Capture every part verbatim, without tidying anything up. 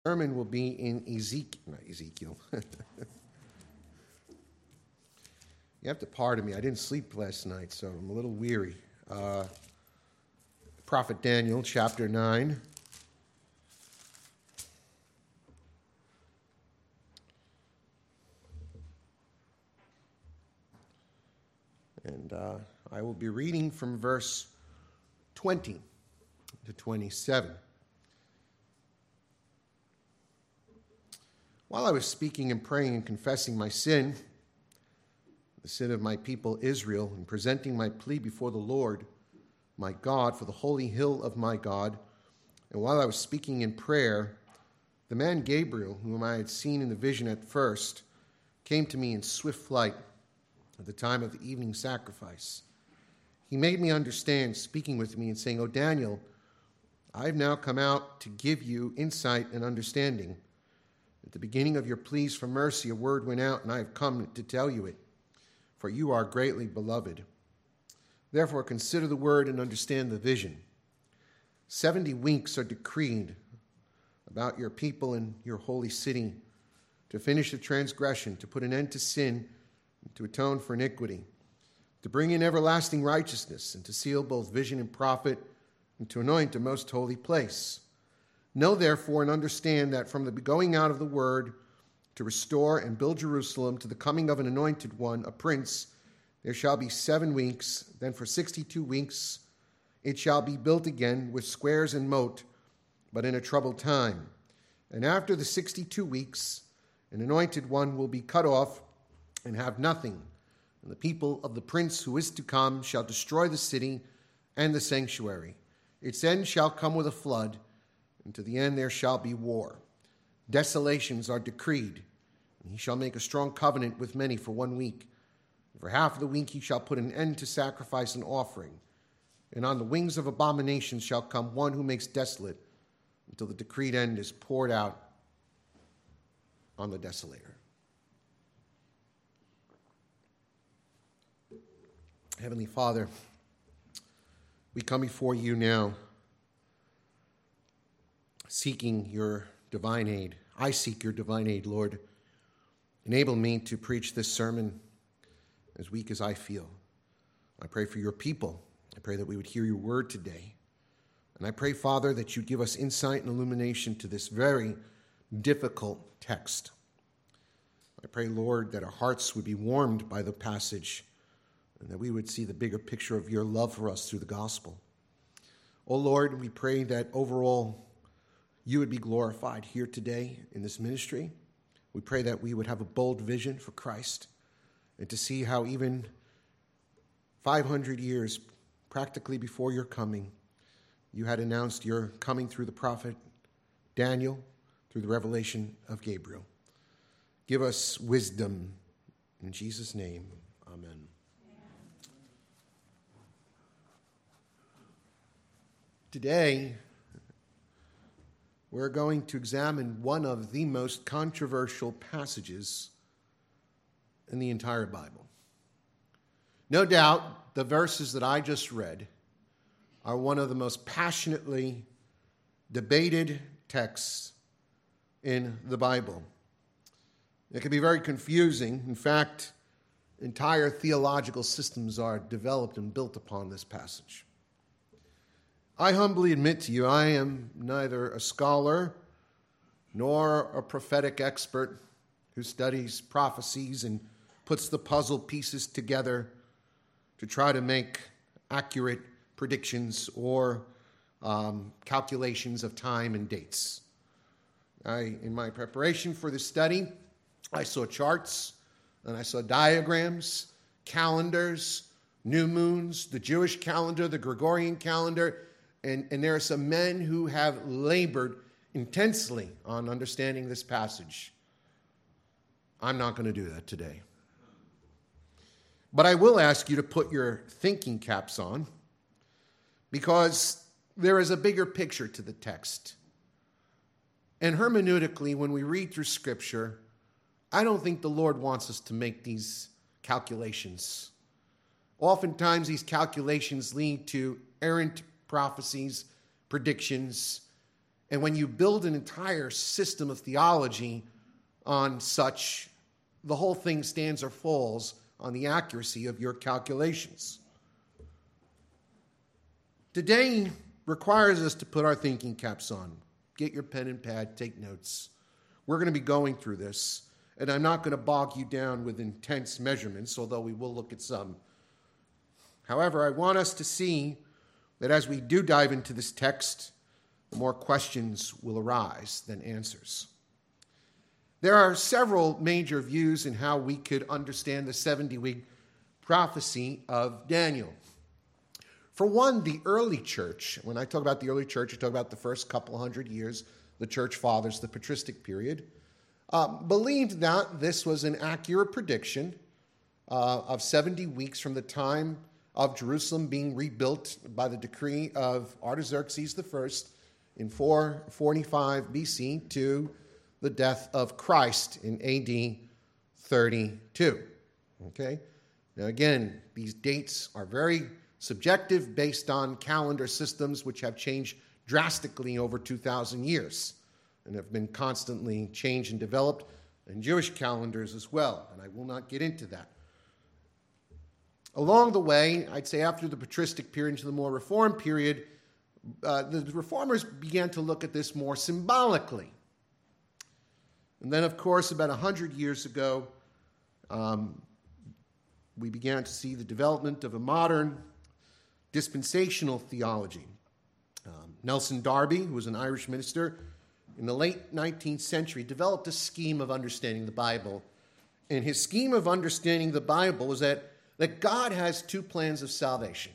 Sermon will be in Ezekiel, not Ezekiel. You have to pardon me. I didn't sleep last night, so I'm a little weary. Uh, Prophet Daniel, chapter nine. And uh, I will be reading from verse twenty to twenty-seven. While I was speaking and praying and confessing my sin, the sin of my people Israel, and presenting my plea before the Lord, my God, for the holy hill of my God, and while I was speaking in prayer, the man Gabriel, whom I had seen in the vision at first, came to me in swift flight at the time of the evening sacrifice. He made me understand, speaking with me and saying, "O Daniel, I have now come out to give you insight and understanding. At the beginning of your pleas for mercy, a word went out, and I have come to tell you it, for you are greatly beloved. Therefore, consider the word and understand the vision. Seventy weeks are decreed about your people and your holy city, to finish the transgression, to put an end to sin, and to atone for iniquity, to bring in everlasting righteousness, and to seal both vision and prophet, and to anoint a most holy place. Know therefore and understand that from the going out of the word to restore and build Jerusalem to the coming of an anointed one, a prince, there shall be seven weeks. Then for sixty-two weeks it shall be built again with squares and moat, but in a troubled time. And after the sixty-two weeks, an anointed one will be cut off and have nothing. And the people of the prince who is to come shall destroy the city and the sanctuary. Its end shall come with a flood, and to the end there shall be war. Desolations are decreed, and he shall make a strong covenant with many for one week. For half of the week he shall put an end to sacrifice and offering. And on the wings of abomination shall come one who makes desolate, until the decreed end is poured out on the desolator." Heavenly Father, we come before you now, seeking your divine aid. I seek your divine aid, Lord. Enable me to preach this sermon as weak as I feel. I pray for your people. I pray that we would hear your word today. And I pray, Father, that you give us insight and illumination to this very difficult text. I pray, Lord, that our hearts would be warmed by the passage and that we would see the bigger picture of your love for us through the gospel. Oh, Lord, we pray that overall you would be glorified here today in this ministry. We pray that we would have a bold vision for Christ and to see how even five hundred years practically before your coming, you had announced your coming through the prophet Daniel, through the revelation of Gabriel. Give us wisdom. In Jesus' name, amen. Today, we're going to examine one of the most controversial passages in the entire Bible. No doubt, the verses that I just read are one of the most passionately debated texts in the Bible. It can be very confusing. In fact, entire theological systems are developed and built upon this passage. I humbly admit to you, I am neither a scholar nor a prophetic expert who studies prophecies and puts the puzzle pieces together to try to make accurate predictions or um, calculations of time and dates. I, in my preparation for this study, I saw charts and I saw diagrams, calendars, new moons, the Jewish calendar, the Gregorian calendar, and, and there are some men who have labored intensely on understanding this passage. I'm not going to do that today. But I will ask you to put your thinking caps on, because there is a bigger picture to the text. And hermeneutically, when we read through Scripture, I don't think the Lord wants us to make these calculations. Oftentimes, these calculations lead to errant prophecies, predictions, And when you build an entire system of theology on such, the whole thing stands or falls on the accuracy of your calculations. Today requires us to put our thinking caps on. Get your pen and pad, take notes. We're going to be going through this, and I'm not going to bog you down with intense measurements, although we will look at some. However, I want us to see that as we do dive into this text, more questions will arise than answers. There are several major views in how we could understand the seventy-week prophecy of Daniel. For one, the early church, when I talk about the early church, I talk about the first couple hundred years, the church fathers, the patristic period, uh, believed that this was an accurate prediction uh, of seventy weeks from the time of Jerusalem being rebuilt by the decree of Artaxerxes the First in four forty-five B C to the death of Christ in A D thirty-two. Okay? Now again, these dates are very subjective based on calendar systems which have changed drastically over two thousand years and have been constantly changed and developed, and Jewish calendars as well, and I will not get into that. Along the way, I'd say after the patristic period into the more Reformed period, uh, the Reformers began to look at this more symbolically. And then, of course, about one hundred years ago, um, we began to see the development of a modern dispensational theology. Um, Nelson Darby, who was an Irish minister, in the late nineteenth century, developed a scheme of understanding the Bible. And his scheme of understanding the Bible was that, that God has two plans of salvation.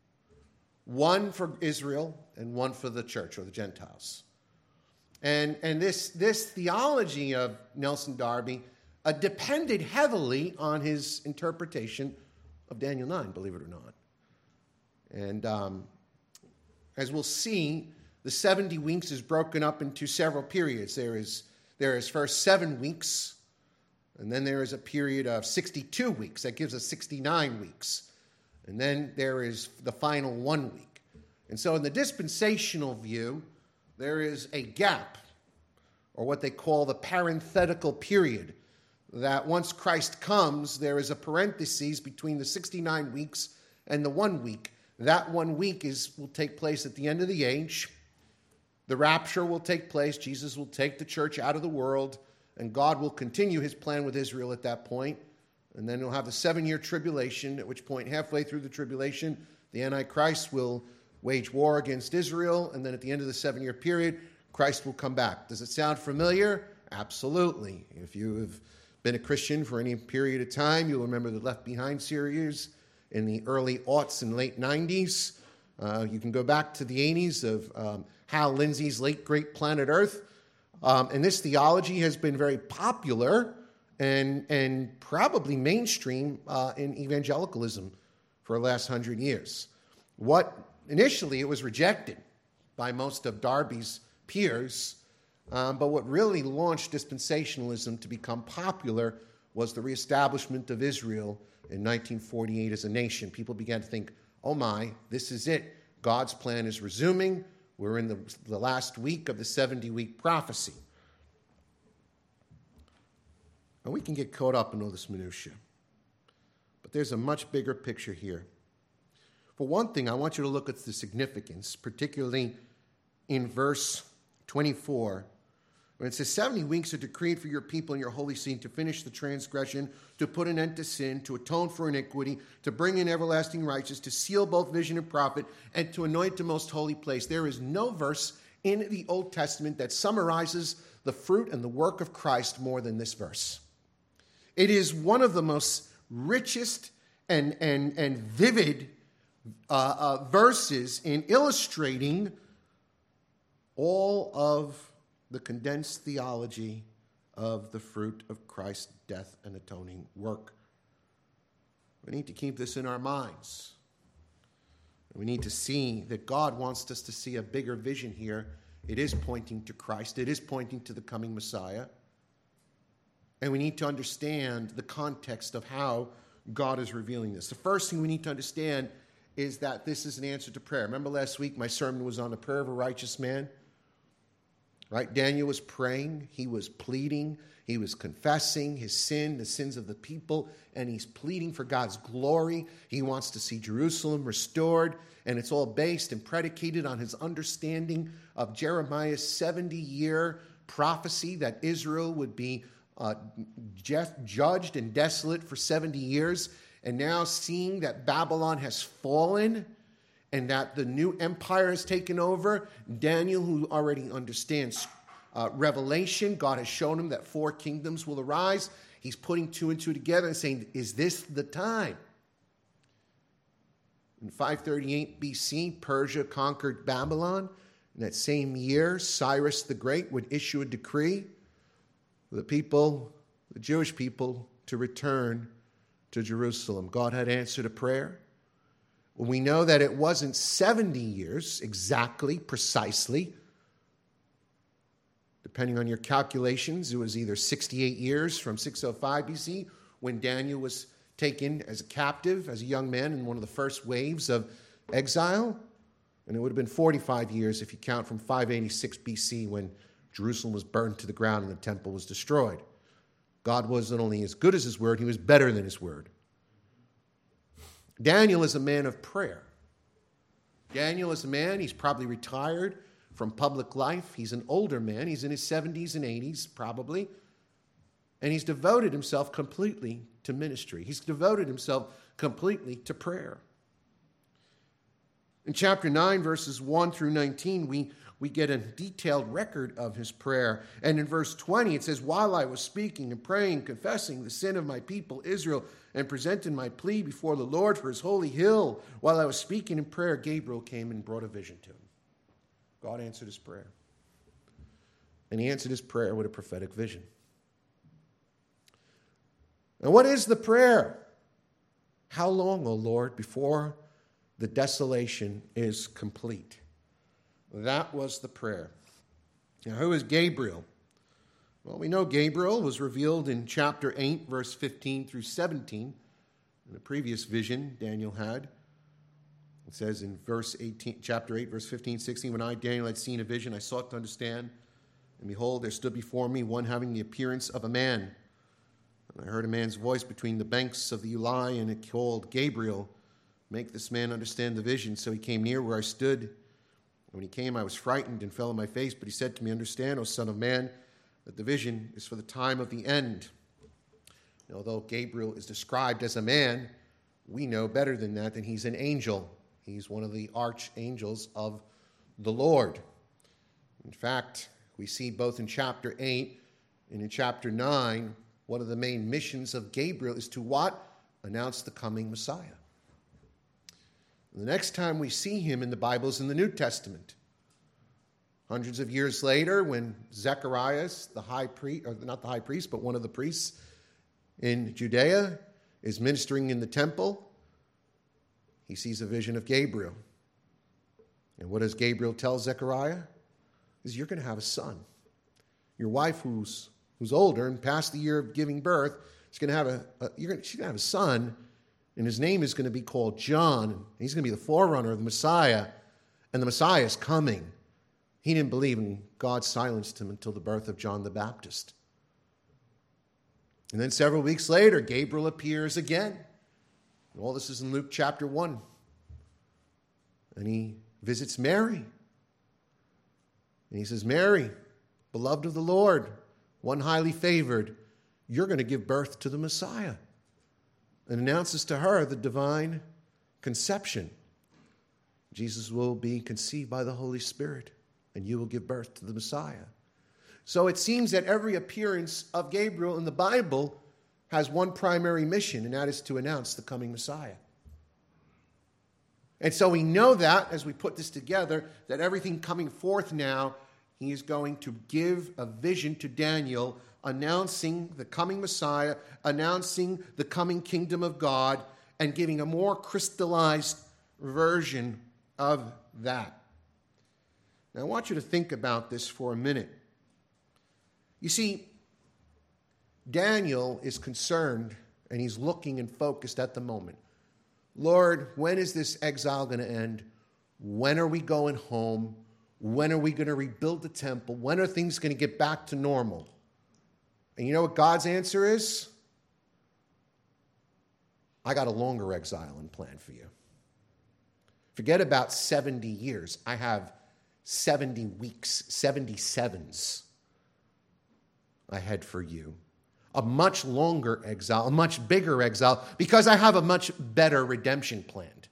One for Israel and one for the church or the Gentiles. And, and this, this theology of Nelson Darby uh, depended heavily on his interpretation of Daniel nine, believe it or not. And um, as we'll see, the seventy weeks is broken up into several periods. There is, there is first seven weeks, and then there is a period of sixty-two weeks. That gives us sixty-nine weeks. And then there is the final one week. And so in the dispensational view, there is a gap, or what they call the parenthetical period, that once Christ comes, there is a parenthesis between the sixty-nine weeks and the one week. That one week is will take place at the end of the age. The rapture will take place. Jesus will take the church out of the world, and God will continue his plan with Israel at that point. And then he'll have the seven-year tribulation, at which point, halfway through the tribulation, the Antichrist will wage war against Israel, and then at the end of the seven-year period, Christ will come back. Does it sound familiar? Absolutely. If you have been a Christian for any period of time, you'll remember the Left Behind series in the early aughts and late nineties. Uh, you can go back to the eighties of um, Hal Lindsey's late great Planet Earth. Um, and this theology has been very popular and, and probably mainstream uh, in evangelicalism for the last hundred years. What initially it was rejected by most of Darby's peers, um, but what really launched dispensationalism to become popular was the reestablishment of Israel in nineteen forty-eight as a nation. People began to think, oh my, this is it. God's plan is resuming. We're in the, the last week of the seventy-week prophecy. And we can get caught up in all this minutia. But there's a much bigger picture here. For one thing, I want you to look at the significance, particularly in verse twenty-four, when it says, seventy weeks are decreed for your people and your holy seed to finish the transgression, to put an end to sin, to atone for iniquity, to bring in everlasting righteousness, to seal both vision and prophet, and to anoint the most holy place. There is no verse in the Old Testament that summarizes the fruit and the work of Christ more than this verse. It is one of the most richest and, and, and vivid uh, uh, verses in illustrating all of the condensed theology of the fruit of Christ's death and atoning work. We need to keep this in our minds. We need to see that God wants us to see a bigger vision here. It is pointing to Christ. It is pointing to the coming Messiah. And we need to understand the context of how God is revealing this. The first thing we need to understand is that this is an answer to prayer. Remember last week my sermon was on the prayer of a righteous man? right? Daniel was praying, he was pleading, he was confessing his sin, the sins of the people, and he's pleading for God's glory. He wants to see Jerusalem restored, and it's all based and predicated on his understanding of Jeremiah's seventy-year prophecy that Israel would be uh, judged and desolate for seventy years. And now seeing that Babylon has fallen and that the new empire has taken over, Daniel, who already understands uh, Revelation, God has shown him that four kingdoms will arise. He's putting two and two together and saying, is this the time? In five thirty-eight B C, Persia conquered Babylon. In that same year, Cyrus the Great would issue a decree for the people, the Jewish people, to return to Jerusalem. God had answered a prayer. We know that it wasn't seventy years exactly, precisely. Depending on your calculations, it was either sixty-eight years from six oh five B C when Daniel was taken as a captive, as a young man in one of the first waves of exile. And it would have been forty-five years if you count from five eighty-six B C when Jerusalem was burned to the ground and the temple was destroyed. God wasn't only as good as his word, he was better than his word. Daniel is a man of prayer. Daniel is a man, he's probably retired from public life. He's an older man. He's in his seventies and eighties, probably. And he's devoted himself completely to ministry. He's devoted himself completely to prayer. In chapter nine, verses one through nineteen, we, we get a detailed record of his prayer. And in verse twenty, it says, while I was speaking and praying, confessing the sin of my people Israel, and presenting my plea before the Lord for his holy hill, while I was speaking in prayer, Gabriel came and brought a vision to him. God answered his prayer. And he answered his prayer with a prophetic vision. And what is the prayer? How long, O Lord, before the desolation is complete? That was the prayer. Now, who is Gabriel? Well, we know Gabriel was revealed in chapter eight, verse fifteen through seventeen, in the previous vision Daniel had. It says in verse eighteen, chapter eight, verse fifteen, sixteen, when I, Daniel, had seen a vision, I sought to understand, and behold, there stood before me one having the appearance of a man. And I heard a man's voice between the banks of the Ulai, and it called, Gabriel, make this man understand the vision. So he came near where I stood. And when he came, I was frightened and fell on my face, but he said to me, understand, O son of man, that the vision is for the time of the end. And although Gabriel is described as a man, we know better than that, that he's an angel. He's one of the archangels of the Lord. In fact, we see both in chapter eight and in chapter nine, one of the main missions of Gabriel is to what? Announce the coming Messiah. And the next time we see him in the Bible is in the New Testament. Hundreds of years later, when Zacharias, the high priest, or not the high priest, but one of the priests in Judea, is ministering in the temple, he sees a vision of Gabriel. And what does Gabriel tell Zechariah? Is you're going to have a son. Your wife, who's who's older and past the year of giving birth, is going to have a, a you're going to, she's going to have a son, and his name is going to be called John. And he's going to be the forerunner of the Messiah, and the Messiah is coming. He didn't believe, and God silenced him until the birth of John the Baptist. And then several weeks later, Gabriel appears again. And all this is in Luke chapter one. And he visits Mary. And he says, Mary, beloved of the Lord, one highly favored, you're going to give birth to the Messiah. And announces to her the divine conception. Jesus will be conceived by the Holy Spirit, and you will give birth to the Messiah. So it seems that every appearance of Gabriel in the Bible has one primary mission, and that is to announce the coming Messiah. And so we know that, as we put this together, that everything coming forth now, he is going to give a vision to Daniel, announcing the coming Messiah, announcing the coming kingdom of God, and giving a more crystallized version of that. Now, I want you to think about this for a minute. You see, Daniel is concerned, and he's looking and focused at the moment. Lord, when is this exile going to end? When are we going home? When are we going to rebuild the temple? When are things going to get back to normal? And you know what God's answer is? I got a longer exile and plan for you. Forget about seventy years. I have seventy weeks, seventy-sevens ahead for you. A much longer exile, a much bigger exile, because I have a much better redemption planned.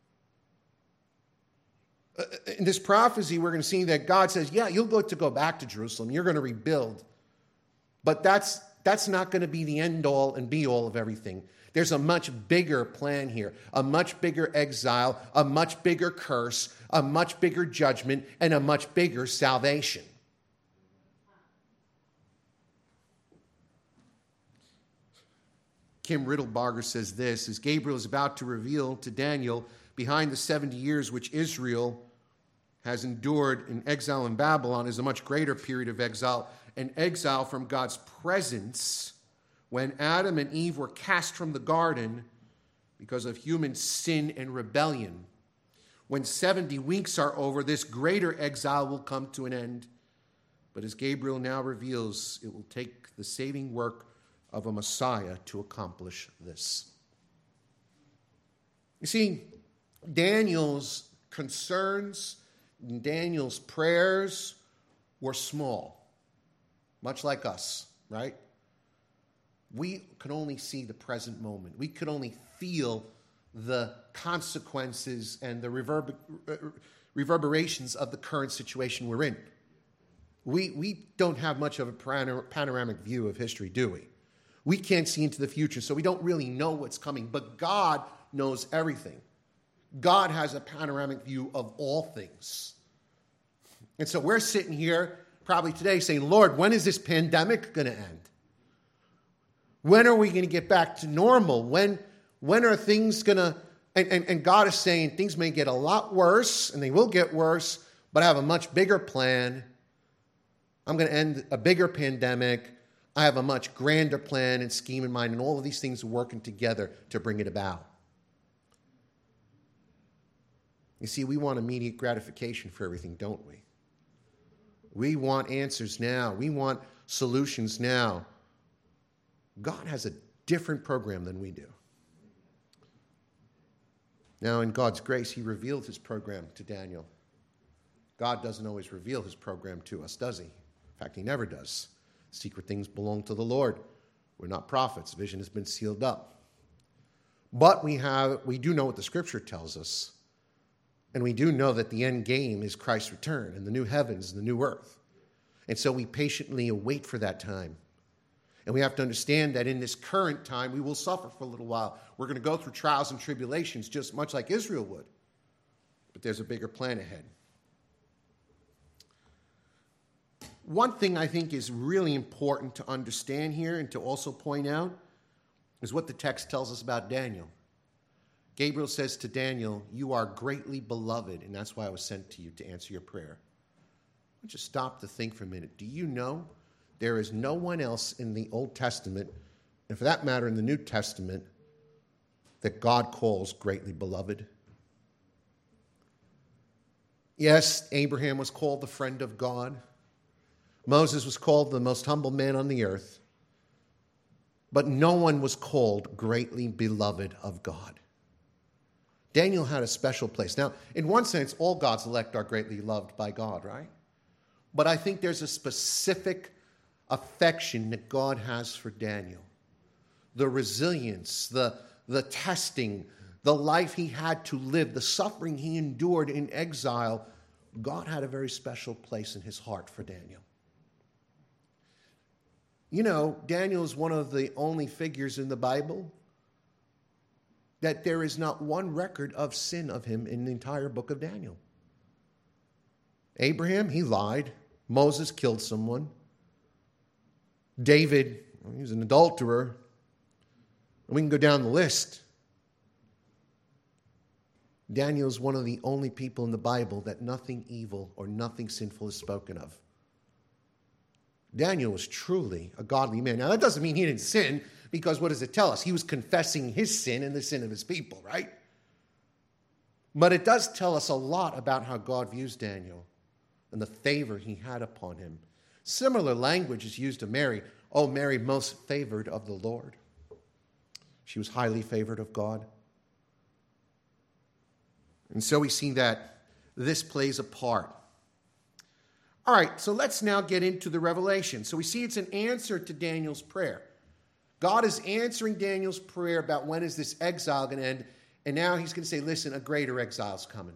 In this prophecy, we're going to see that God says, yeah, you'll go to go back to Jerusalem. You're going to rebuild. But that's, that's not going to be the end all and be all of everything. There's a much bigger plan here, a much bigger exile, a much bigger curse, a much bigger judgment, and a much bigger salvation. Kim Riddlebarger says this, as Gabriel is about to reveal to Daniel behind the seventy years which Israel has endured in exile in Babylon is a much greater period of exile, an exile from God's presence when Adam and Eve were cast from the garden because of human sin and rebellion. When seventy weeks are over, this greater exile will come to an end. But as Gabriel now reveals, it will take the saving work of a Messiah to accomplish this. You see, Daniel's concerns, Daniel's prayers were small, much like us, right? We could only see the present moment. We could only feel the consequences and the reverber- reverberations of the current situation we're in. We, we don't have much of a panoramic view of history, do we? We can't see into the future, so we don't really know what's coming. But God knows everything. God has a panoramic view of all things. And so we're sitting here probably today saying, Lord, when is this pandemic going to end? When are we going to get back to normal? When, when are things going to... And, and, and God is saying things may get a lot worse, and they will get worse, but I have a much bigger plan. I'm going to end a bigger pandemic. I have a much grander plan and scheme in mind, and all of these things are working together to bring it about. You see, we want immediate gratification for everything, don't we? We want answers now. We want solutions now. God has a different program than we do. Now, in God's grace, he revealed his program to Daniel. God doesn't always reveal his program to us, does he? In fact, he never does. Secret things belong to the Lord. We're not prophets. Vision has been sealed up. But we have, we do know what the scripture tells us. And we do know that the end game is Christ's return and the new heavens and the new earth. And so we patiently await for that time. And we have to understand that in this current time, we will suffer for a little while. We're going to go through trials and tribulations just much like Israel would. But there's a bigger plan ahead. One thing I think is really important to understand here and to also point out is what the text tells us about Daniel. Gabriel says to Daniel, you are greatly beloved, and that's why I was sent to you to answer your prayer. I want you to stop to think for a minute. Do you know there is no one else in the Old Testament, and for that matter in the New Testament, that God calls greatly beloved? Yes, Abraham was called the friend of God. Moses was called the most humble man on the earth. But no one was called greatly beloved of God. Daniel had a special place. Now, in one sense, all God's elect are greatly loved by God, right? But I think there's a specific affection that God has for Daniel. The resilience, the, the testing, the life he had to live, the suffering he endured in exile. God had a very special place in his heart for Daniel. You know, Daniel is one of the only figures in the Bible that there is not one record of sin of him in the entire book of Daniel. Abraham, he lied. Moses killed someone. David, he was an adulterer. And we can go down the list. Daniel is one of the only people in the Bible that nothing evil or nothing sinful is spoken of. Daniel was truly a godly man. Now, that doesn't mean he didn't sin, because what does it tell us? He was confessing his sin and the sin of his people, right? But it does tell us a lot about how God views Daniel. and the favor he had upon him. Similar language is used of Mary. Oh, Mary, most favored of the Lord. She was highly favored of God. And so we see that this plays a part. All right, so let's now get into the revelation. So we see it's an answer to Daniel's prayer. God is answering Daniel's prayer about when is this exile going to end. And now he's going to say, listen, a greater exile is coming.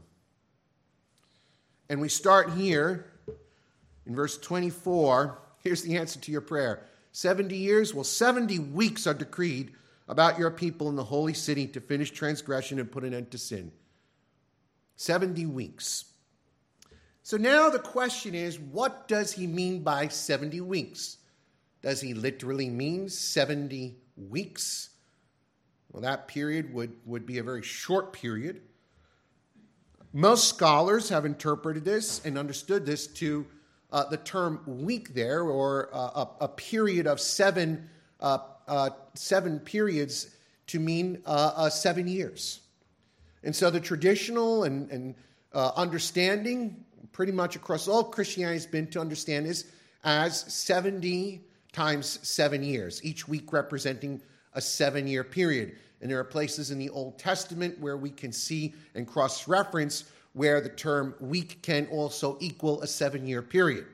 And we start here in verse twenty-four. Here's the answer to your prayer. seventy years? Well, seventy weeks are decreed about your people in the holy city to finish transgression and put an end to sin. seventy weeks. So now the question is, what does he mean by seventy weeks? Does he literally mean seventy weeks? Well, that period would, would be a very short period. Most scholars have interpreted this and understood this to uh, the term week there, or uh, a, a period of seven, uh, uh, seven periods, to mean uh, uh, seven years. And so the traditional and, and uh, understanding pretty much across all Christianity has been to understand this as seventy times seven years, each week representing a seven-year period. And there are places in the Old Testament where we can see and cross-reference where the term week can also equal a seven-year period.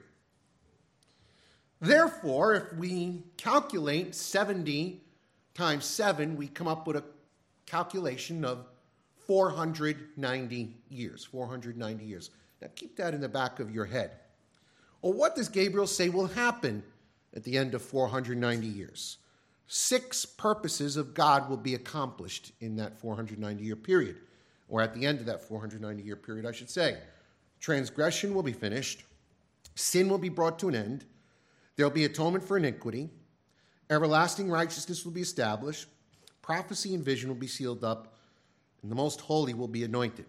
Therefore, if we calculate seventy times seven, we come up with a calculation of four hundred ninety years. four hundred ninety years. Now keep that in the back of your head. Well, what does Gabriel say will happen at the end of four hundred ninety years? Six purposes of God will be accomplished in that four hundred ninety year period, or at the end of that four hundred ninety year period, I should say. Transgression will be finished. Sin will be brought to an end. There will be atonement for iniquity. Everlasting righteousness will be established. Prophecy and vision will be sealed up. And the most holy will be anointed.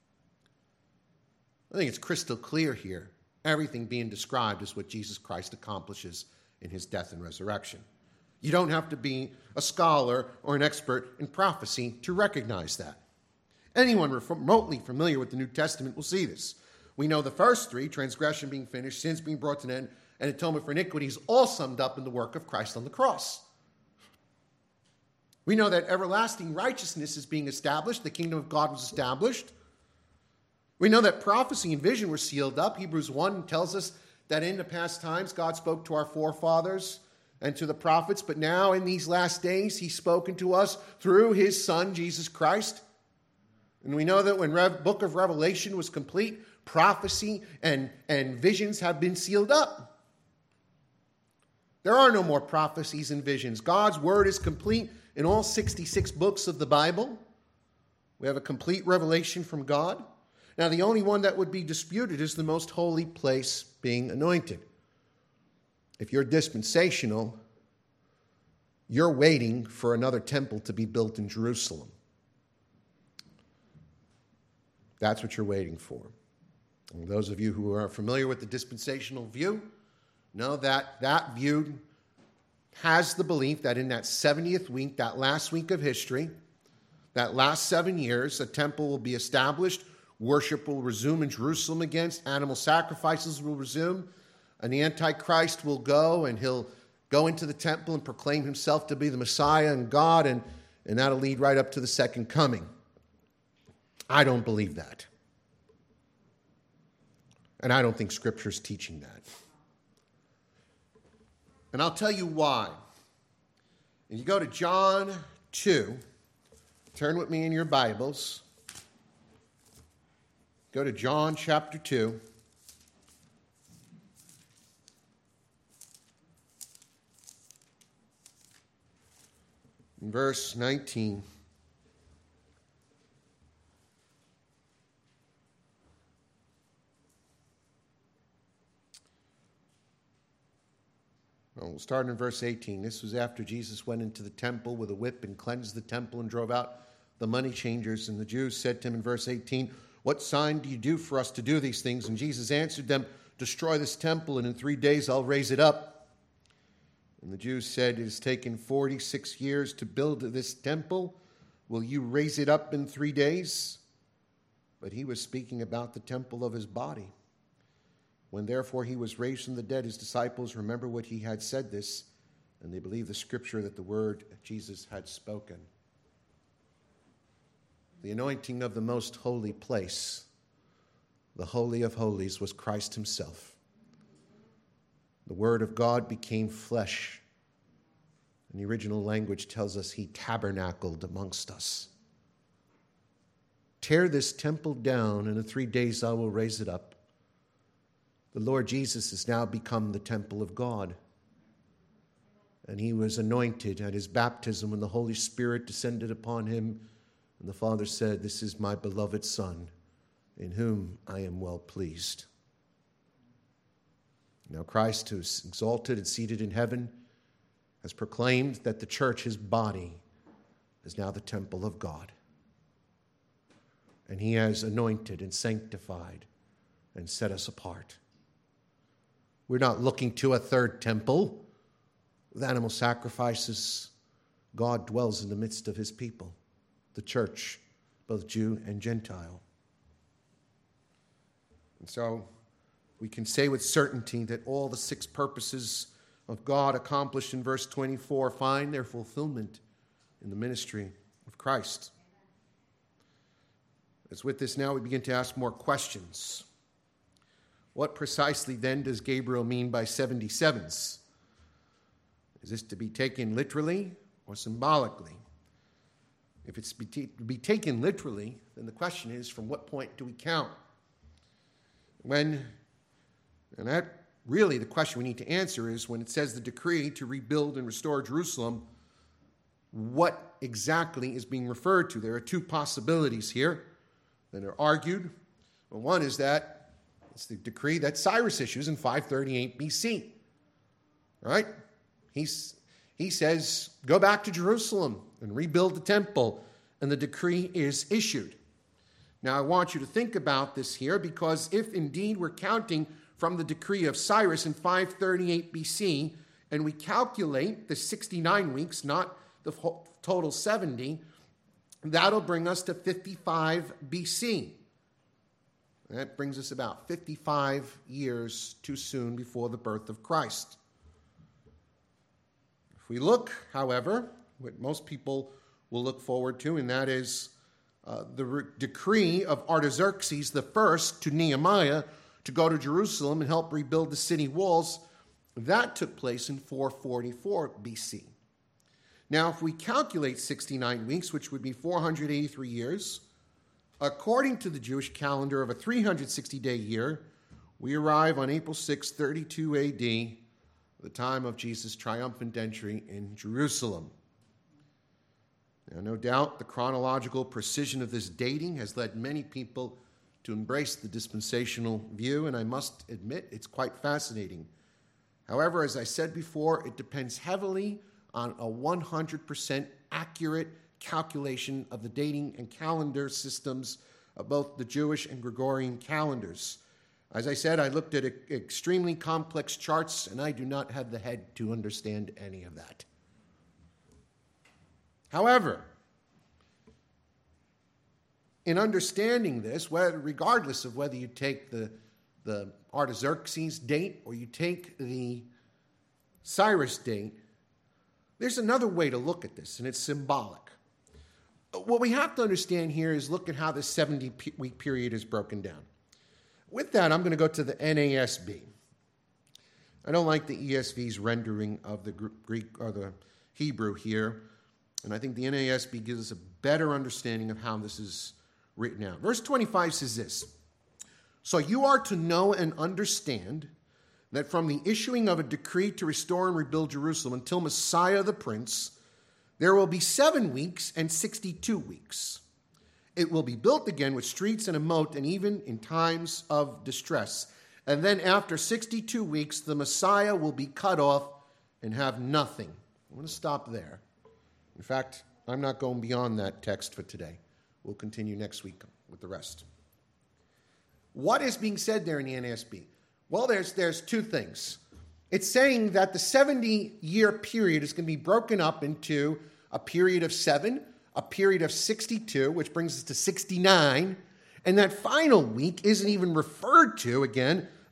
I think it's crystal clear here. Everything being described is what Jesus Christ accomplishes in his death and resurrection. You don't have to be a scholar or an expert in prophecy to recognize that. Anyone remotely familiar with the New Testament will see this. We know the first three, transgression being finished, sins being brought to an end, and atonement for iniquities, all summed up in the work of Christ on the cross. We know that everlasting righteousness is being established. The kingdom of God was established. We know that prophecy and vision were sealed up. Hebrews one tells us that in the past times God spoke to our forefathers and to the prophets, but now in these last days he's spoken to us through his Son, Jesus Christ. And we know that when the book of Revelation was complete, prophecy and, and visions have been sealed up. There are no more prophecies and visions. God's word is complete in all sixty-six books of the Bible. We have a complete revelation from God. Now, the only one that would be disputed is the most holy place being anointed. If you're dispensational, you're waiting for another temple to be built in Jerusalem. That's what you're waiting for. And those of you who are familiar with the dispensational view know that that view has the belief that in that seventieth week, that last week of history, that last seven years, a temple will be established, worship will resume in Jerusalem again, animal sacrifices will resume, and the Antichrist will go, and he'll go into the temple and proclaim himself to be the Messiah and God, and, and that'll lead right up to the second coming. I don't believe that. And I don't think Scripture's teaching that. And I'll tell you why. And you go to John two. Turn with me in your Bibles. Go to John chapter two. In verse nineteen. We'll start in verse eighteen. This was after Jesus went into the temple with a whip and cleansed the temple and drove out the money changers. And the Jews said to him in verse eighteen, "What sign do you do for us to do these things?" And Jesus answered them, "Destroy this temple, and in three days I'll raise it up." And the Jews said, "It has taken forty-six years to build this temple. Will you raise it up in three days?" But he was speaking about the temple of his body. When therefore he was raised from the dead, his disciples remember what he had said this, and they believed the scripture that the word Jesus had spoken. The anointing of the most holy place, the Holy of Holies, was Christ himself. The Word of God became flesh. And the original language tells us he tabernacled amongst us. Tear this temple down, and in three days I will raise it up. The Lord Jesus has now become the temple of God. And he was anointed at his baptism when the Holy Spirit descended upon him. And the Father said, "This is my beloved Son, in whom I am well pleased." Now Christ, who is exalted and seated in heaven, has proclaimed that the church, his body, is now the temple of God. And he has anointed and sanctified and set us apart. We're not looking to a third temple with animal sacrifices. God dwells in the midst of his people, the church, both Jew and Gentile. And so we can say with certainty that all the six purposes of God accomplished in verse twenty-four find their fulfillment in the ministry of Christ. As with this now we begin to ask more questions. What precisely then does Gabriel mean by seventy-sevens? Is this to be taken literally or symbolically? If it's to be taken literally, then the question is, from what point do we count? When, and that really the question we need to answer is, when it says the decree to rebuild and restore Jerusalem, what exactly is being referred to? There are two possibilities here that are argued. Well, one is that it's the decree that Cyrus issues in five thirty-eight B C. Right? He's, he says, go back to Jerusalem and rebuild the temple, and the decree is issued. Now, I want you to think about this here, because if indeed we're counting from the decree of Cyrus in five thirty-eight B C, and we calculate the sixty-nine weeks, not the total seventy, that'll bring us to fifty-five B C. That brings us about fifty-five years too soon before the birth of Christ. If we look, however, what most people will look forward to, and that is uh, the re- decree of Artaxerxes the First to Nehemiah to go to Jerusalem and help rebuild the city walls, that took place in four forty-four B C. Now, if we calculate sixty-nine weeks, which would be four hundred eighty-three years, according to the Jewish calendar of a three hundred sixty day year, we arrive on April sixth, thirty-two A D, the time of Jesus' triumphant entry in Jerusalem. Now, no doubt the chronological precision of this dating has led many people to embrace the dispensational view, and I must admit it's quite fascinating. However, as I said before, it depends heavily on a one hundred percent accurate calculation of the dating and calendar systems of both the Jewish and Gregorian calendars. As I said, I looked at extremely complex charts, and I do not have the head to understand any of that. However, in understanding this, whether, regardless of whether you take the, the Artaxerxes date or you take the Cyrus date, there's another way to look at this, and it's symbolic. What we have to understand here is look at how this seventy-week period is broken down. With that, I'm going to go to the N A S B. I don't like the E S V's rendering of the Greek or the Hebrew here, and I think the N A S B gives us a better understanding of how this is written out. Verse twenty-five says this: "So you are to know and understand that from the issuing of a decree to restore and rebuild Jerusalem until Messiah the Prince, there will be seven weeks and sixty-two weeks. It will be built again with streets and a moat, and even in times of distress. And then after sixty-two weeks, the Messiah will be cut off and have nothing." I'm going to stop there. In fact, I'm not going beyond that text for today. We'll continue next week with the rest. What is being said there in the N A S B? Well, there's, there's two things. It's saying that the seventy-year period is going to be broken up into a period of seven, a period of sixty-two, which brings us to sixty-nine, and that final week isn't even referred to, again,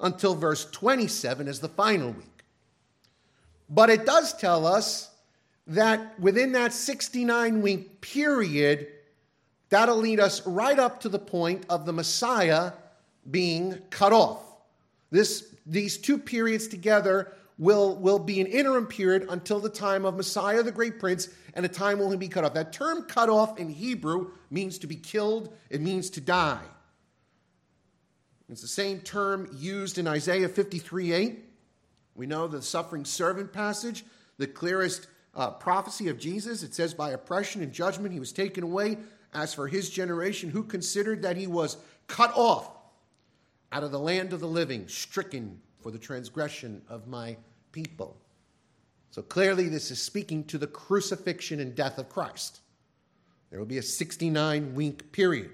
until verse twenty-seven as the final week. But it does tell us that within that sixty-nine week period, that'll lead us right up to the point of the Messiah being cut off. This, these two periods together will, will be an interim period until the time of Messiah, the great prince, and a time when he'll be cut off. That term cut off in Hebrew means to be killed. It means to die. It's the same term used in Isaiah fifty-three eight. We know the suffering servant passage, the clearest uh, prophecy of Jesus. It says, by oppression and judgment he was taken away. As for his generation, who considered that he was cut off out of the land of the living, stricken for the transgression of my people. So clearly this is speaking to the crucifixion and death of Christ. There will be a sixty-nine week period.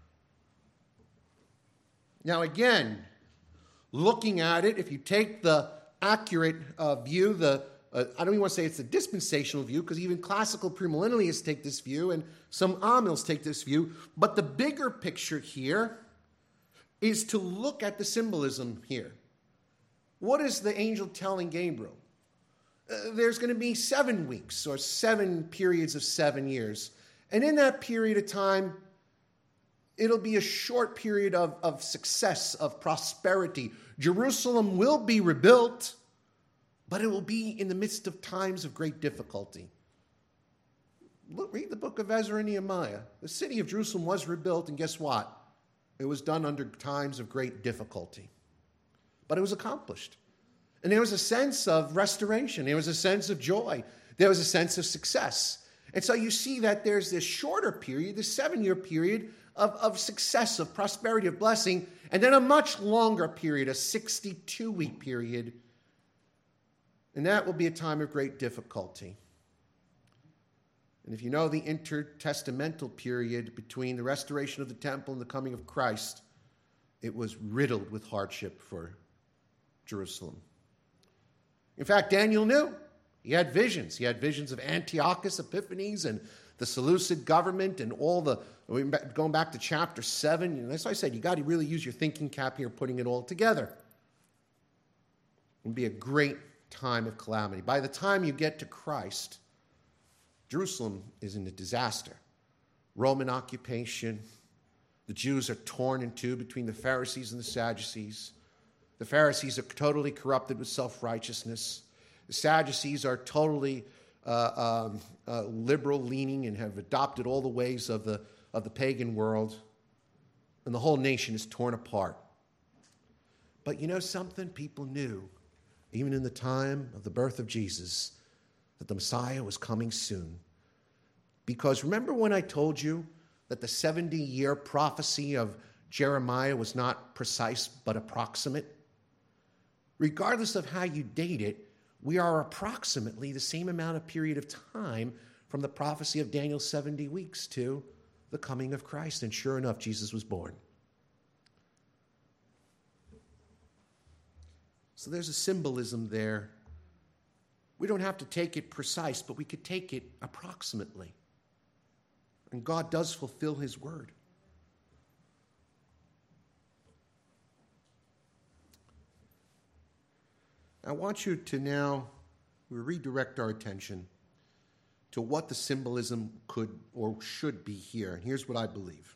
Now again, looking at it, if you take the accurate uh, view, the uh, I don't even want to say it's the dispensational view, because even classical premillennialists take this view, and some Amils take this view, but the bigger picture here is to look at the symbolism here. What is the angel telling Gabriel? Uh, there's going to be seven weeks, or seven periods of seven years. And in that period of time, it'll be a short period of, of success, of prosperity. Jerusalem will be rebuilt, but it will be in the midst of times of great difficulty. Look, read the book of Ezra and Nehemiah. The city of Jerusalem was rebuilt, and guess what? It was done under times of great difficulty. But it was accomplished. And there was a sense of restoration. There was a sense of joy. There was a sense of success. And so you see that there's this shorter period, this seven-year period of, of success, of prosperity, of blessing, and then a much longer period, a sixty-two week period. And that will be a time of great difficulty. And if you know the intertestamental period between the restoration of the temple and the coming of Christ, it was riddled with hardship for Jerusalem. In fact, Daniel knew. He had visions. He had visions of Antiochus Epiphanes and the Seleucid government and all the, going back to chapter seven. And that's why I said, you got to really use your thinking cap here, putting it all together. It would be a great time of calamity. By the time you get to Christ, Jerusalem is in a disaster. Roman occupation. The Jews are torn in two between the Pharisees and the Sadducees. The Pharisees are totally corrupted with self-righteousness. The Sadducees are totally uh, um, uh, liberal-leaning and have adopted all the ways of the, of the pagan world. And the whole nation is torn apart. But you know something? People knew, even in the time of the birth of Jesus, that the Messiah was coming soon. Because remember when I told you that the seventy-year prophecy of Jeremiah was not precise but approximate? Regardless of how you date it, we are approximately the same amount of period of time from the prophecy of Daniel's seventy weeks to the coming of Christ. And sure enough, Jesus was born. So there's a symbolism there. We don't have to take it precise, but we could take it approximately. And God does fulfill his word. I want you to now redirect our attention to what the symbolism could or should be here. And here's what I believe.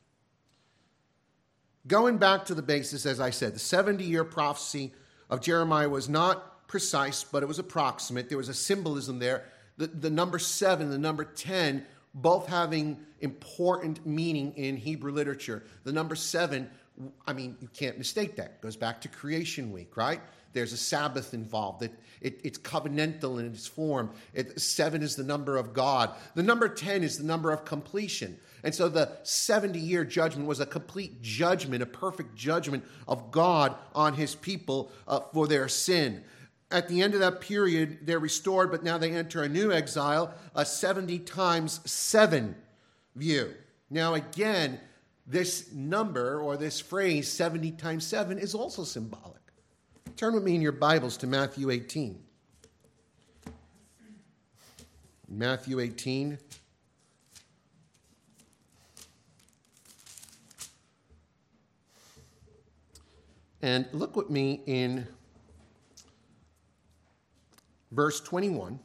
Going back to the basis, as I said, the seventy-year prophecy of Jeremiah was not precise, but it was approximate. There was a symbolism there. The, the number seven, the number ten, both having important meaning in Hebrew literature. The number seven, I mean, you can't mistake that. It goes back to creation week, right? There's a Sabbath involved. It, it, it's covenantal in its form. It, seven is the number of God. The number ten is the number of completion. And so the seventy-year judgment was a complete judgment, a perfect judgment of God on his people uh, for their sin. At the end of that period, they're restored, but now they enter a new exile, a seventy times seven view. Now again, this number or this phrase, seventy times seven, is also symbolic. Turn with me in your Bibles to Matthew eighteen. Matthew eighteen. And look with me in verse twenty-one.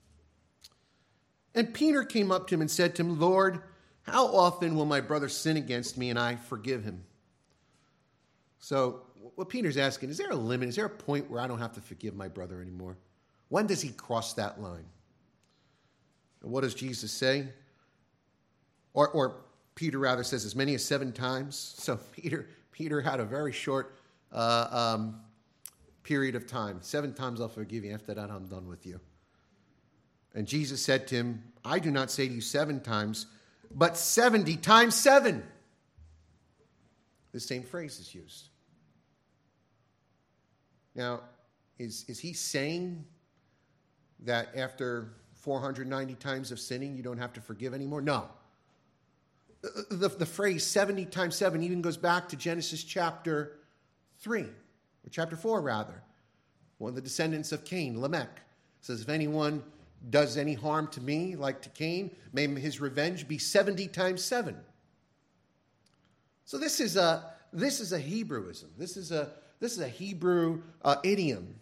And Peter came up to him and said to him, Lord, how often will my brother sin against me and I forgive him? So what Peter's asking, is there a limit? Is there a point where I don't have to forgive my brother anymore? When does he cross that line? And what does Jesus say? Or, or Peter rather says as many as seven times. So Peter, Peter had a very short uh, um, period of time. Seven times I'll forgive you. After that, I'm done with you. And Jesus said to him, I do not say to you seven times, but seventy times seven. The same phrase is used. Now, is, is he saying that after four hundred ninety times of sinning, you don't have to forgive anymore? No. The, the, the phrase seventy times seven even goes back to Genesis chapter three, or chapter four rather. One of the descendants of Cain, Lamech, says, if anyone does any harm to me, like to Cain, may his revenge be seventy times seven. So this is a this is a Hebrewism. This is a this is a Hebrew uh, idiom,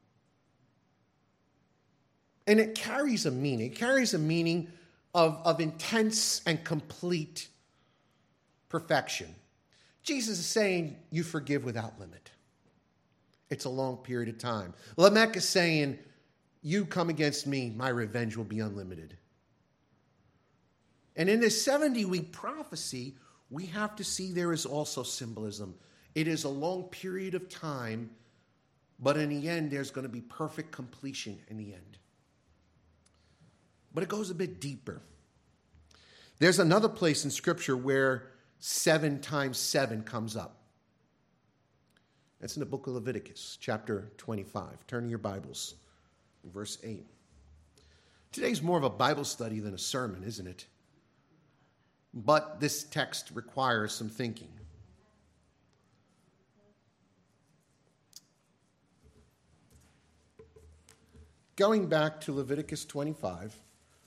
and it carries a meaning. It carries a meaning of, of intense and complete perfection. Jesus is saying, you forgive without limit. It's a long period of time. Lamech is saying, you come against me, my revenge will be unlimited. And in this seventy-week prophecy, we have to see there is also symbolism. It is a long period of time, but in the end, there's going to be perfect completion in the end. But it goes a bit deeper. There's another place in Scripture where seven times seven comes up. That's in the book of Leviticus, chapter twenty-five. Turn to your Bibles. Verse eight. Today's more of a Bible study than a sermon, isn't it? But this text requires some thinking. Going back to Leviticus twenty-five,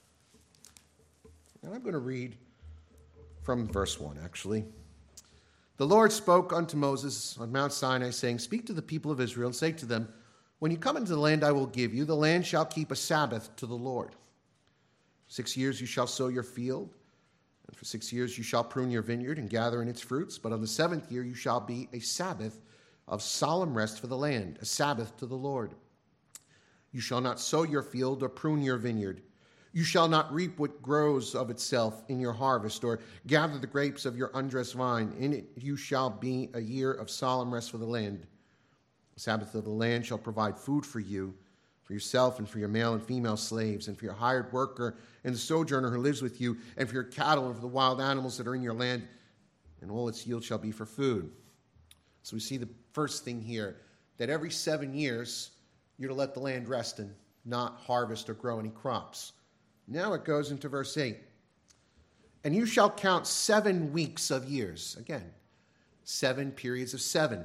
and I'm going to read from verse one, actually. The Lord spoke unto Moses on Mount Sinai, saying, speak to the people of Israel and say to them, when you come into the land I will give you, the land shall keep a Sabbath to the Lord. Six years you shall sow your field, and for six years you shall prune your vineyard and gather in its fruits. But on the seventh year you shall be a Sabbath of solemn rest for the land, a Sabbath to the Lord. You shall not sow your field or prune your vineyard. You shall not reap what grows of itself in your harvest, or gather the grapes of your undressed vine. In it you shall be a year of solemn rest for the land. The Sabbath of the land shall provide food for you, for yourself and for your male and female slaves, and for your hired worker and the sojourner who lives with you, and for your cattle and for the wild animals that are in your land, and all its yield shall be for food. So we see the first thing here, that every seven years you're to let the land rest and not harvest or grow any crops. Now it goes into verse eight. And you shall count seven weeks of years. Again, seven periods of seven.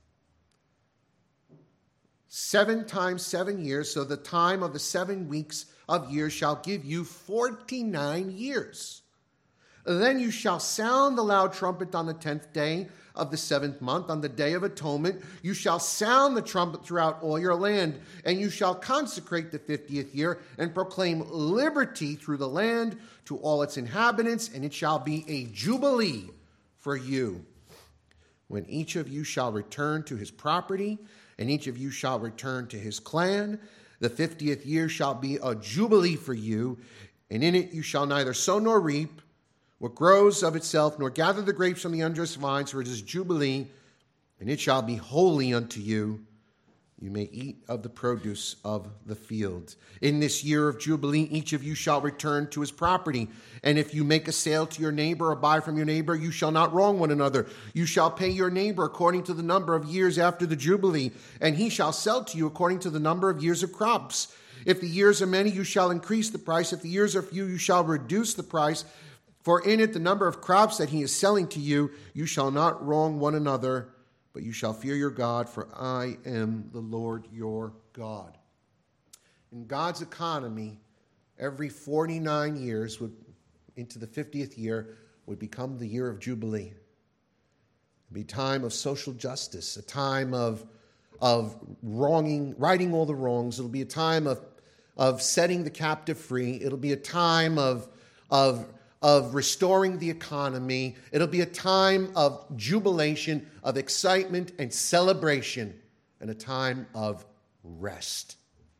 Seven times seven years, so the time of the seven weeks of years shall give you forty-nine years. Then you shall sound the loud trumpet on the tenth day of the seventh month, on the day of atonement. You shall sound the trumpet throughout all your land, and you shall consecrate the fiftieth year and proclaim liberty through the land to all its inhabitants, and it shall be a jubilee for you, when each of you shall return to his property, and each of you shall return to his clan. The fiftieth year shall be a jubilee for you, and in it you shall neither sow nor reap what grows of itself, nor gather the grapes from the undressed vines, for it is jubilee, and it shall be holy unto you. You may eat of the produce of the field. In this year of jubilee, each of you shall return to his property. And if you make a sale to your neighbor or buy from your neighbor, you shall not wrong one another. You shall pay your neighbor according to the number of years after the jubilee, and he shall sell to you according to the number of years of crops. If the years are many, you shall increase the price. If the years are few, you shall reduce the price. For in it the number of crops that he is selling to you, you shall not wrong one another, but you shall fear your God, for I am the Lord your God. In God's economy, every forty-nine years, would, into the fiftieth year, would become the year of Jubilee. It'll be a time of social justice, a time of, of wronging, righting all the wrongs. It'll be a time of, of setting the captive free. It'll be a time of, of, of restoring the economy. It'll be a time of jubilation, of excitement and celebration, and a time of rest.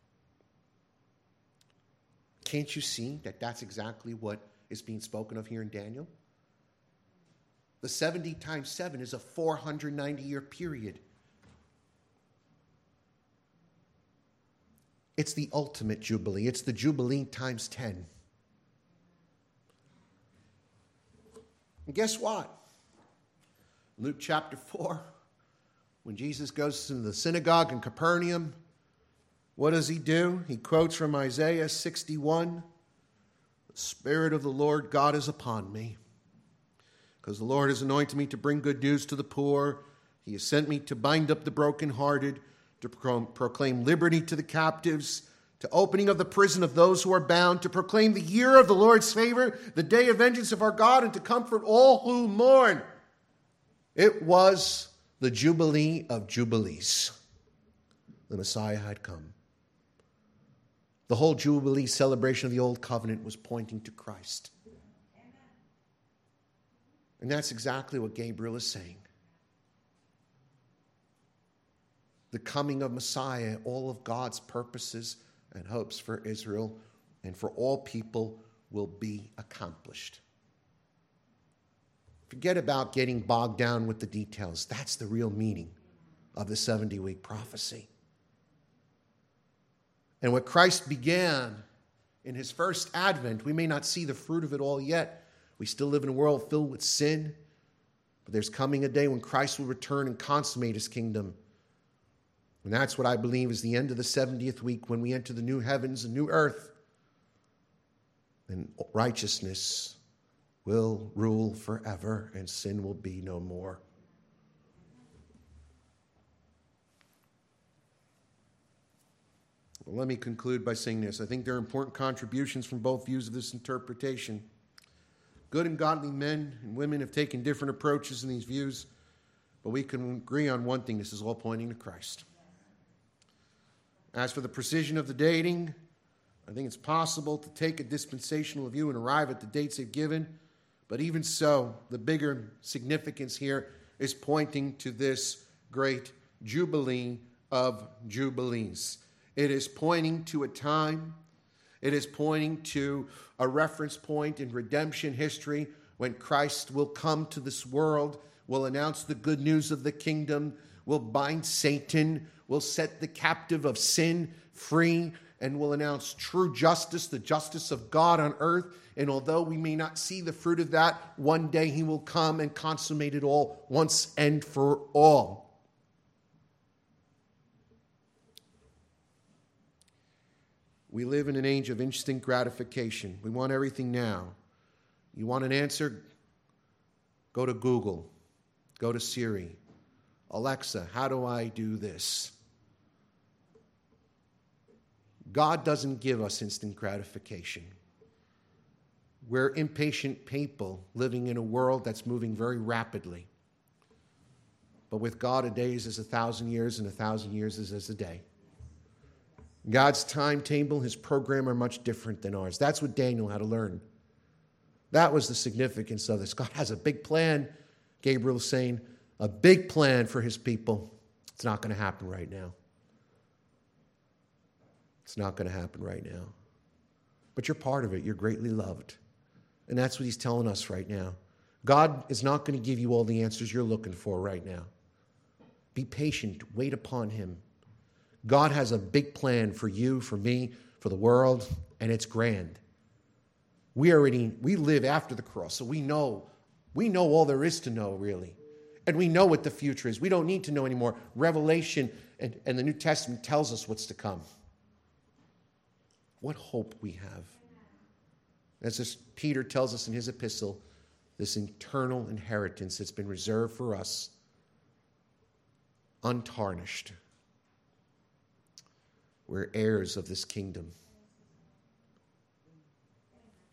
Can't you see that that's exactly what is being spoken of here in Daniel? The seventy times seven is a four hundred ninety year period. It's the ultimate Jubilee. It's the Jubilee times ten. And guess what? Luke chapter four, when Jesus goes to the synagogue in Capernaum, what does he do? He quotes from Isaiah sixty-one, "The Spirit of the Lord God is upon me, because the Lord has anointed me to bring good news to the poor. He has sent me to bind up the brokenhearted, to proclaim liberty to the captives, to opening of the prison of those who are bound, to proclaim the year of the Lord's favor, the day of vengeance of our God, and to comfort all who mourn." It was the Jubilee of Jubilees. The Messiah had come. The whole Jubilee celebration of the Old Covenant was pointing to Christ. And that's exactly what Gabriel is saying. The coming of Messiah, all of God's purposes and hopes for Israel and for all people will be accomplished. Forget about getting bogged down with the details. That's the real meaning of the seventy-week prophecy. And what Christ began in his first advent, we may not see the fruit of it all yet. We still live in a world filled with sin. But there's coming a day when Christ will return and consummate his kingdom. And that's what I believe is the end of the seventieth week, when we enter the new heavens and new earth. And righteousness will rule forever, and sin will be no more. Well, let me conclude by saying this. I think there are important contributions from both views of this interpretation. Good and godly men and women have taken different approaches in these views, but we can agree on one thing: this is all pointing to Christ. As for the precision of the dating, I think it's possible to take a dispensational view and arrive at the dates they've given, but even so, the bigger significance here is pointing to this great Jubilee of Jubilees. It is pointing to a time, it is pointing to a reference point in redemption history when Christ will come to this world, will announce the good news of the kingdom, will bind Satan, will set the captive of sin free, and will announce true justice, the justice of God on earth. And although we may not see the fruit of that, one day he will come and consummate it all once and for all. We live in an age of instant gratification. We want everything now. You want an answer? Go to Google. Go to Siri. Alexa, how do I do this? God doesn't give us instant gratification. We're impatient people living in a world that's moving very rapidly. But with God, a day is as a thousand years, and a thousand years is as a day. God's timetable, his program are much different than ours. That's what Daniel had to learn. That was the significance of this. God has a big plan, Gabriel is saying, a big plan for his people. It's not going to happen right now. It's not going to happen right now. But you're part of it. You're greatly loved. And that's what he's telling us right now. God is not going to give you all the answers you're looking for right now. Be patient. Wait upon him. God has a big plan for you, for me, for the world, and it's grand. We already, we live after the cross, so we know, we know all there is to know, really. And we know what the future is. We don't need to know anymore. Revelation and, and the New Testament tells us what's to come. What hope we have. As this, Peter tells us in his epistle, this eternal inheritance that's been reserved for us, untarnished. We're heirs of this kingdom.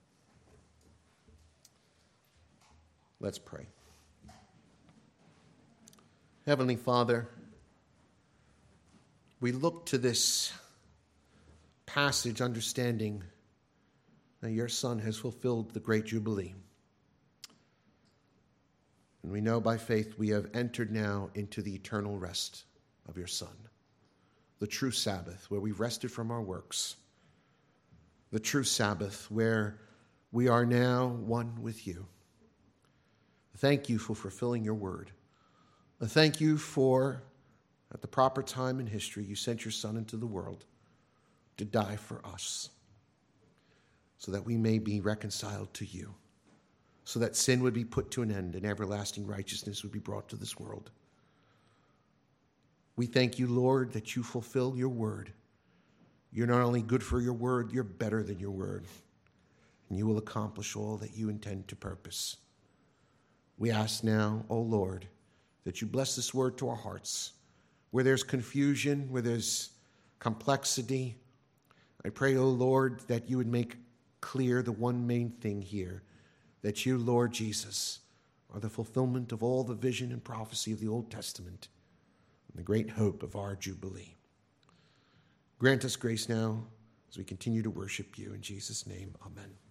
Let's pray. Heavenly Father, we look to this passage understanding that your Son has fulfilled the great Jubilee. And we know by faith we have entered now into the eternal rest of your Son, the true Sabbath where we've rested from our works, the true Sabbath where we are now one with you. Thank you for fulfilling your word. Thank you for, at the proper time in history, you sent your Son into the world to die for us so that we may be reconciled to you, so that sin would be put to an end and everlasting righteousness would be brought to this world. We thank you, Lord, that you fulfill your word. You're not only good for your word, you're better than your word, and you will accomplish all that you intend to purpose. We ask now, O Lord, that you bless this word to our hearts. Where there's confusion, where there's complexity, I pray, O Lord, that you would make clear the one main thing here, that you, Lord Jesus, are the fulfillment of all the vision and prophecy of the Old Testament and the great hope of our Jubilee. Grant us grace now as we continue to worship you. In Jesus' name, amen.